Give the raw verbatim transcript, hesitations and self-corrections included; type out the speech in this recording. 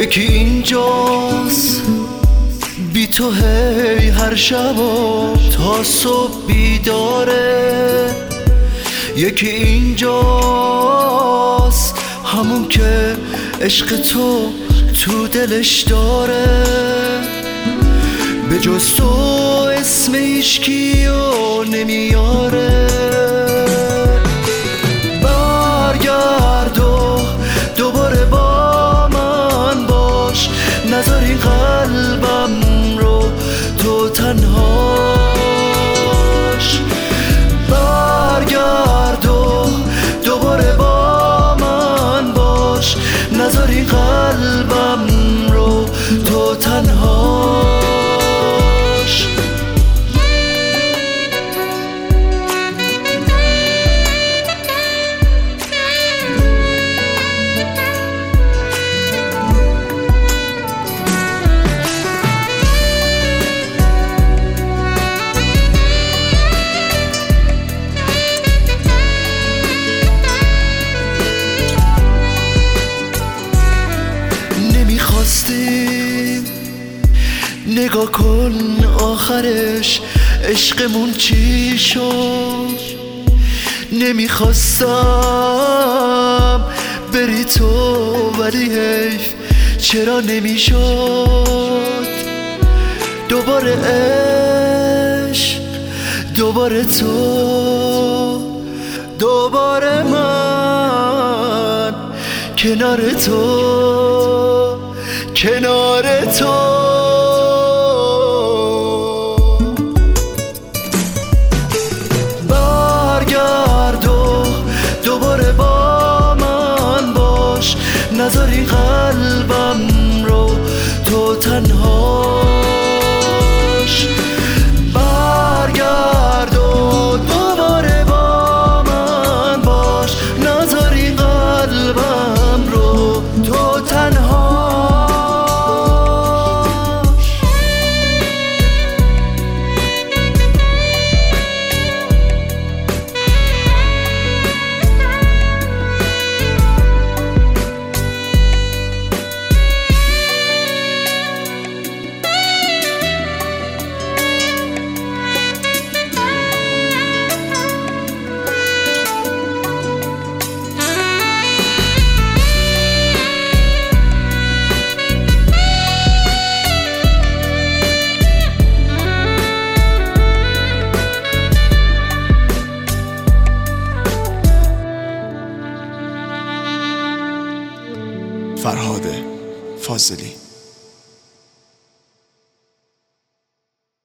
یکی اینجاست بی تو هی هر شب و تا صبح بیداره، یکی اینجاست همون که عشق تو تو دلش داره، به جز تو اسم هیچکیو نمیاره. برگرد و دوباره با من باش، نذار این قلبم رو تو تنهاش. برگرد و دوباره با من باش، نذار این قلبم رو تو تنهاش. نمیخواستیم نگاه کن آخرش عشقمون چی شد، نمیخواستم بری تو ولی حیف چرا نمیشد. دوباره عشق، دوباره تو، دوباره من کنار تو، کنار تو. برگرد و دوباره با من باش، نذار این قلبم رو تو تنهاش. برگرد و دوباره با من باش، نذار این قلبم رو تو تنهاش. فرهاد فاضلی.